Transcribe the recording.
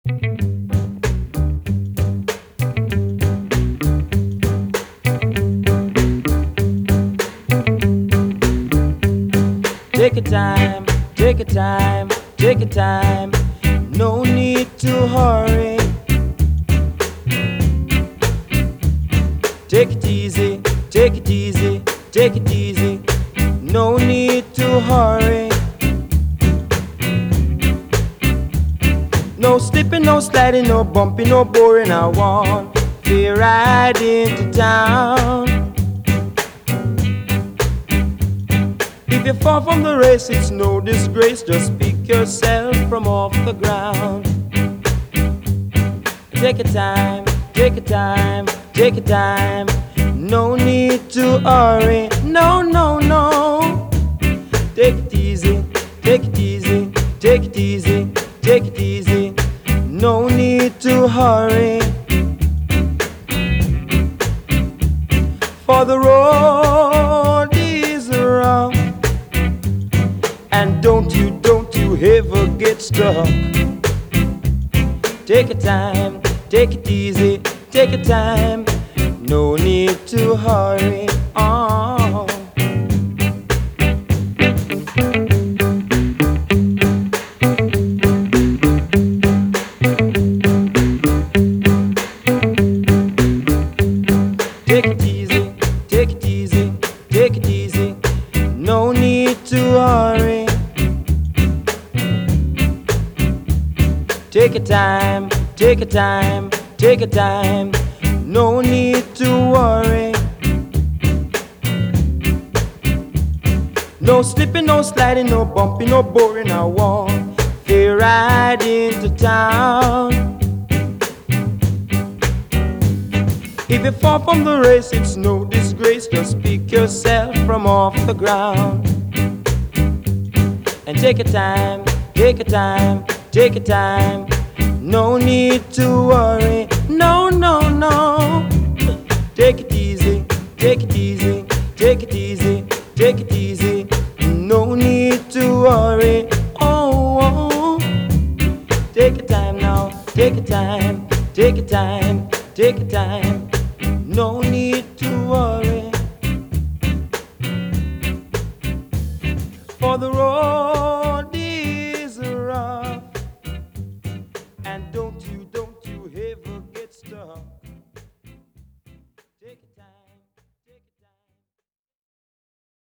Take your time, take your time, take your time. No need to hurry. Take it easy, take it easy, take it easy. No need to hurry. No slipping, no sliding, no bumping, no boring. I want to ride into town. If you fall from the race, it's no disgrace. Just pick yourself from off the ground. Take your time, take your time, take your time. No need to hurry. No, no, no. Take it easy, take it easy, take it easy, take it easy. No need to hurry. For the road is rough, and don't you ever get stuck. Take your time, take it easy, take your time. No need to hurry. Oh. Take it easy, take it easy, take it easy. No need to hurry. Take your time, take your time, take your time. No need to worry. No slipping, no sliding, no bumping, no boring. I want to ride into town. If you fall from the race, it's no disgrace. Just pick yourself from off the ground. And take your time, take your time, take your time. No need to worry. No, no, no. Take it easy, take it easy, take it easy, take it easy. No need to worry. Oh, oh. Take your time now, take your time, take your time, take your time. No need to worry. For the road